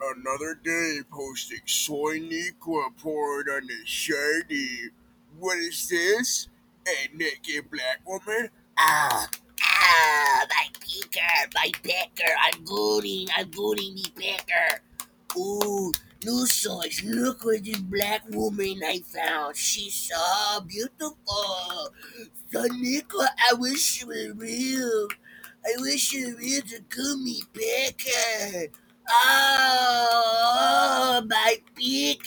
Another day posting soy Nikwa pouring on the shiny. What is this? A naked black woman? My pecker, my pecker. I'm gooning the pecker. Ooh, new source. Look what this black woman I found. She's so beautiful. So, Nicola, I wish she was real. I wish she was real to call me pecker. Oh, my pecker.